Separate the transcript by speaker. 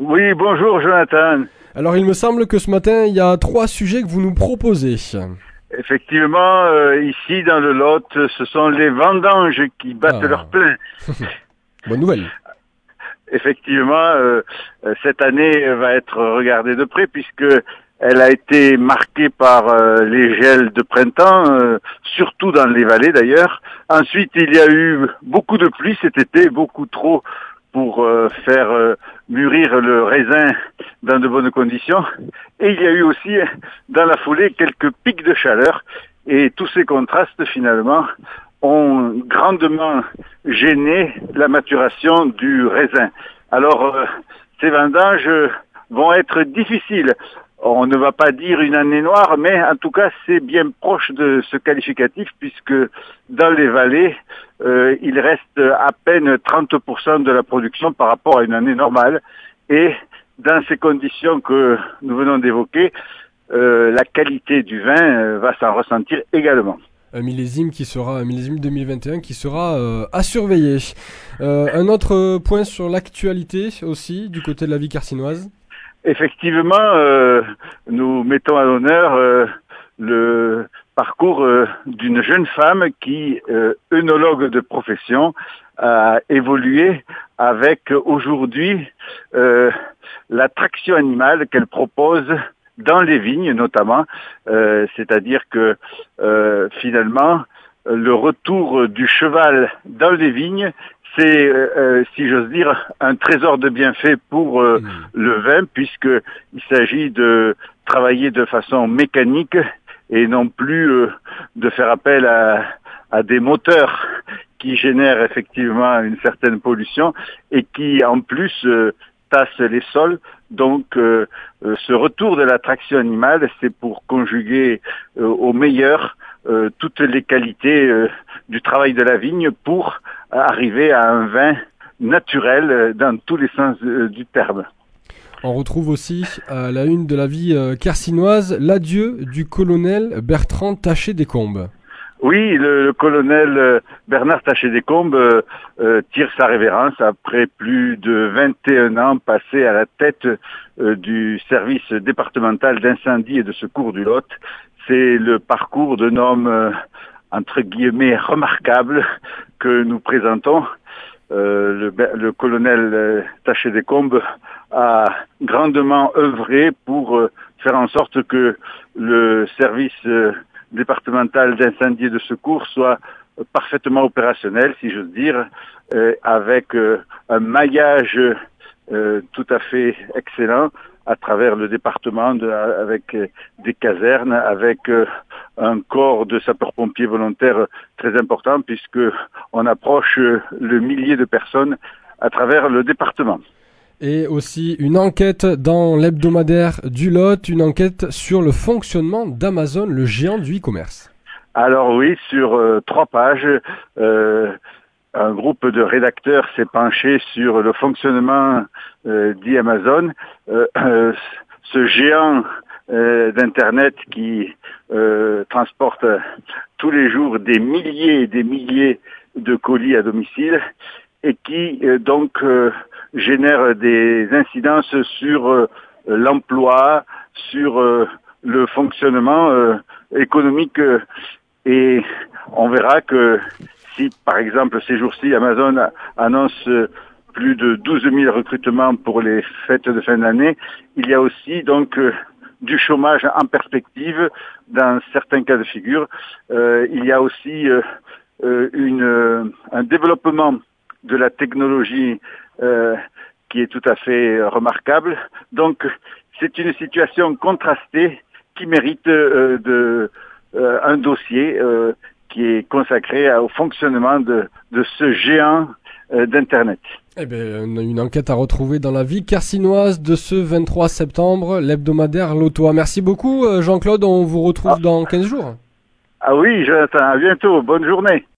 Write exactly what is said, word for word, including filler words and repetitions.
Speaker 1: Oui, bonjour Jonathan.
Speaker 2: Alors il me semble que ce matin, il y a trois sujets que vous nous proposez.
Speaker 1: Effectivement, euh, ici dans le Lot, ce sont les vendanges qui battent
Speaker 2: Ah.
Speaker 1: leur plein.
Speaker 2: Bonne nouvelle.
Speaker 1: Effectivement, euh, cette année va être regardée de près puisque elle a été marquée par euh, les gels de printemps, euh, surtout dans les vallées d'ailleurs. Ensuite, il y a eu beaucoup de pluie cet été, beaucoup trop pour euh, faire euh, mûrir le raisin dans de bonnes conditions. Et il y a eu aussi, dans la foulée, quelques pics de chaleur. Et tous ces contrastes, finalement, ont grandement gêné la maturation du raisin. Alors, euh, ces vendanges vont être difficiles. On ne va pas dire une année noire, mais en tout cas, c'est bien proche de ce qualificatif, puisque dans les vallées, euh, il reste à peine trente pour cent de la production par rapport à une année normale. Et dans ces conditions que nous venons d'évoquer, euh, la qualité du vin euh, va s'en ressentir également.
Speaker 2: Un millésime qui sera, un millésime deux mille vingt et un qui sera euh, à surveiller. Euh, un autre point sur l'actualité aussi, du côté de la vie carcinoise.
Speaker 1: Effectivement, euh, nous mettons à l'honneur euh, le parcours euh, d'une jeune femme qui, euh, œnologue de profession, a évolué avec aujourd'hui euh, la traction animale qu'elle propose dans les vignes notamment, euh, c'est-à-dire que euh, finalement le retour du cheval dans les vignes, c'est, euh, si j'ose dire, un trésor de bienfaits pour euh, mmh. le vin, puisqu'il s'agit de travailler de façon mécanique et non plus euh, de faire appel à, à des moteurs qui génèrent effectivement une certaine pollution et qui en plus euh, tassent les sols. Donc euh, euh, ce retour de la traction animale, c'est pour conjuguer euh, au meilleur euh, toutes les qualités euh, du travail de la vigne pour arriver à un vin naturel euh, dans tous les sens euh, du terme.
Speaker 2: On retrouve aussi à la une de la vie euh, carcinoise l'adieu du colonel Bertrand Taché-Descombes.
Speaker 1: Oui, le, le colonel euh, Bernard Taché-Descombes euh, euh, tire sa révérence après plus de vingt et un ans passés à la tête euh, du service départemental d'incendie et de secours du Lot. C'est le parcours d'un homme, euh, entre guillemets, remarquable que nous présentons. Euh, le, le colonel euh, Taché-Descombes a grandement œuvré pour euh, faire en sorte que le service euh, départemental d'incendie et de secours soit parfaitement opérationnel, si j'ose dire, euh, avec euh, un maillage euh, tout à fait excellent à travers le département, de, avec euh, des casernes, avec euh, un corps de sapeurs-pompiers volontaires très important, puisque on approche euh, le millier de personnes à travers le département.
Speaker 2: Et aussi une enquête dans l'hebdomadaire du Lot, une enquête sur le fonctionnement d'Amazon, le géant du e-commerce.
Speaker 1: Alors oui, sur euh, trois pages, euh, un groupe de rédacteurs s'est penché sur le fonctionnement euh, d'Amazon, euh, euh, ce géant euh, d'Internet qui euh, transporte tous les jours des milliers et des milliers de colis à domicile et qui euh, donc euh, génère des incidences sur euh, l'emploi, sur euh, le fonctionnement euh, économique euh, et on verra que si par exemple ces jours-ci Amazon annonce plus de douze mille recrutements pour les fêtes de fin d'année, il y a aussi donc euh, du chômage en perspective dans certains cas de figure. Euh, il y a aussi euh, euh, une, euh, un développement de la technologie euh, qui est tout à fait remarquable. Donc, c'est une situation contrastée qui mérite euh, de, euh, un dossier euh, qui est consacré au fonctionnement de, de ce géant euh, d'Internet.
Speaker 2: Eh bien, une enquête à retrouver dans la vie carcinoise de ce vingt-trois septembre, l'hebdomadaire Lotois. Merci beaucoup, Jean-Claude. On vous retrouve ah. dans quinze jours.
Speaker 1: Ah oui, Jonathan. À bientôt. Bonne journée.